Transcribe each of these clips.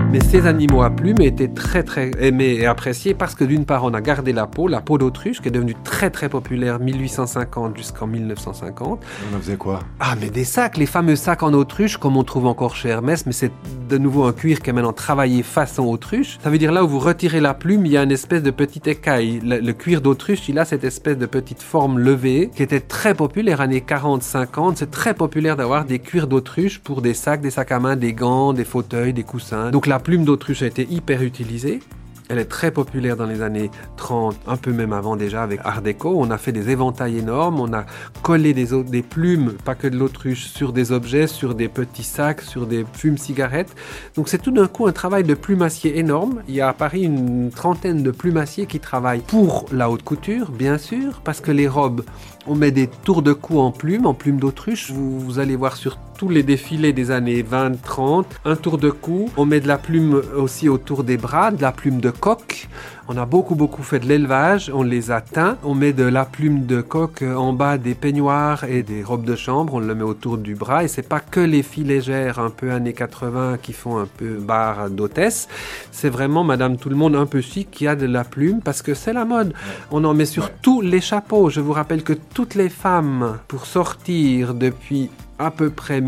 Mais ces animaux à plumes étaient très très aimés et appréciés parce que d'une part on a gardé la peau d'autruche qui est devenue très très populaire 1850 jusqu'en 1950. On en faisait quoi? Ah mais des sacs, les fameux sacs en autruche comme on trouve encore chez Hermès, mais c'est de nouveau un cuir qui est maintenant travaillé façon autruche. Ça veut dire là où vous retirez la plume, il y a une espèce de petite écaille. Le cuir d'autruche, il a cette espèce de petite forme levée qui était très populaire années 40-50. C'est très populaire d'avoir des cuirs d'autruche pour des sacs à main, des gants, des fauteuils, des coussins. Donc la plume d'autruche a été hyper utilisée. Elle est très populaire dans les années 30, un peu même avant déjà avec Art déco. On a fait des éventails énormes, on a collé des plumes, pas que de l'autruche, sur des objets, sur des petits sacs, sur des fumes-cigarettes. Donc c'est tout d'un coup un travail de plumassier énorme. Il y a à Paris une trentaine de plumassiers qui travaillent pour la haute couture, bien sûr, parce que les robes, on met des tours de cou en plumes d'autruche. Vous allez voir sur tous les défilés des années 20-30, un tour de cou. On met de la plume aussi autour des bras, de la plume de coq. On a beaucoup fait de l'élevage, on les a teints. On met de la plume de coq en bas des peignoirs et des robes de chambre. On le met autour du bras. Et c'est pas que les filles légères, un peu années 80, qui font un peu bar d'hôtesse. C'est vraiment Madame Tout-le-Monde un peu chic qui a de la plume parce que c'est la mode. On en met sur tous les chapeaux. Je vous rappelle que toutes les femmes, pour sortir depuis à peu près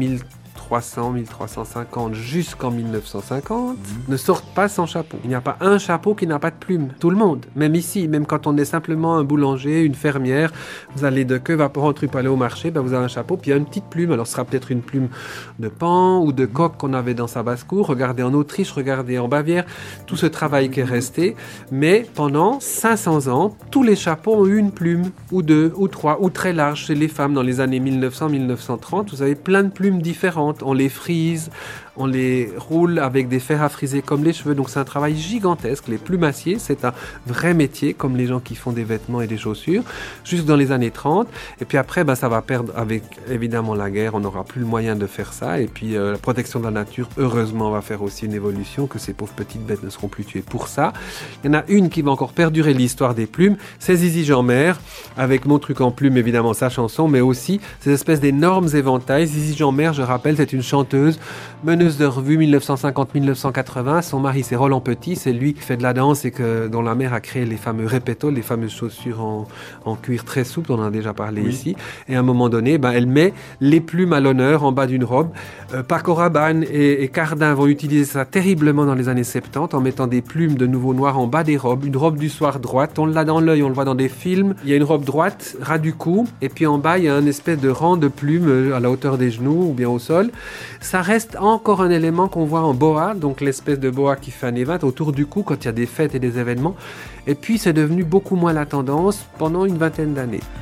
1350 jusqu'en 1950, ne sortent pas sans chapeau. Il n'y a pas un chapeau qui n'a pas de plume. Tout le monde. Même ici, même quand on est simplement un boulanger, une fermière, vous allez de queue vaporante pour aller au marché, vous avez un chapeau, puis il y a une petite plume. Alors ce sera peut-être une plume de paon ou de coq qu'on avait dans sa basse-cour. Regardez en Autriche, regardez en Bavière, tout ce travail qui est resté. Mais pendant 500 ans, tous les chapeaux ont eu une plume, ou deux, ou trois, ou très large chez les femmes dans les années 1900-1930. Vous avez plein de plumes différentes. On les frise, on les roule avec des fers à friser comme les cheveux. Donc c'est un travail gigantesque. Les plumassiers, c'est un vrai métier, comme les gens qui font des vêtements et des chaussures, jusque dans les années 30. Et puis après, ça va perdre avec évidemment la guerre. On n'aura plus le moyen de faire ça. Et puis la protection de la nature, heureusement, va faire aussi une évolution, que ces pauvres petites bêtes ne seront plus tuées pour ça. Il y en a une qui va encore perdurer l'histoire des plumes. C'est Zizi Jeanmaire, avec Mon truc en plume, évidemment, sa chanson, mais aussi ces espèces d'énormes éventails. Zizi Jeanmaire, je rappelle, c'est une chanteuse, meneuse de revue 1950-1980. Son mari, c'est Roland Petit. C'est lui qui fait de la danse et dont la mère a créé les fameux répétos, les fameuses chaussures en cuir très souple. On en a déjà parlé ici. Et à un moment donné, elle met les plumes à l'honneur en bas d'une robe. Paco Rabanne et Cardin vont utiliser ça terriblement dans les années 70 en mettant des plumes de nouveau noires en bas des robes. Une robe du soir droite. On l'a dans l'œil, on le voit dans des films. Il y a une robe droite, ras du cou. Et puis en bas, il y a un espèce de rang de plumes à la hauteur des genoux ou bien au sol. Ça reste encore un élément qu'on voit en boa, donc l'espèce de boa qui fait années 20 autour du cou quand il y a des fêtes et des événements. Et puis c'est devenu beaucoup moins la tendance pendant une vingtaine d'années.